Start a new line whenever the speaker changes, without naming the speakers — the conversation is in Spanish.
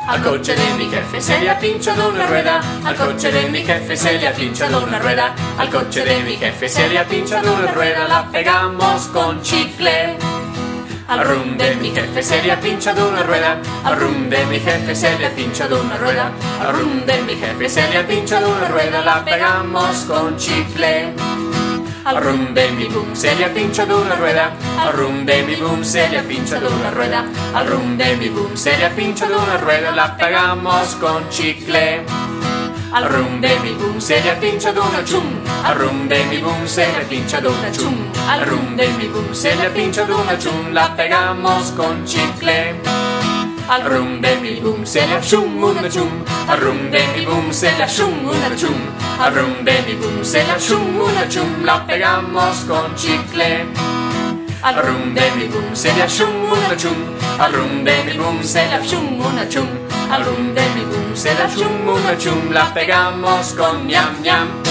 Al coche de mi jefe se le ha pinchado una rueda, al coche de mi jefe se le ha pinchado una rueda, al coche de mi jefe se le ha pinchado una rueda, la pegamos con chicle. Al rum de mi jefe se le ha pinchado una rueda, al rum de mi jefe se le ha pinchado una rueda, al rum de mi jefe se le ha pinchado una rueda, la pegamos con chicle. Al rum de mi boom se le ha pinchado una rueda, al rum de mi boom se le ha pinchado una rueda, al rum de mi boom se le ha pinchado una rueda, la pegamos con chicle. Al rum de mi boom se le ha pinchado una chum, al rum de mi boom se le ha pinchado una chum, al rum de mi boom se le ha pinchado una chum, la pegamos con chicle. Al rum de mi boom se le ha chum una chum, al rum de mi boom se le ha chum una chum, al rum de mi boom se le ha chum una chum, la pegamos con chicle. Al rum de mi boom se le ha chum una chum, al rum de mi boom se le ha chum una chum, al rum de mi boom se le ha chum una chum, la pegamos con ñam ñam.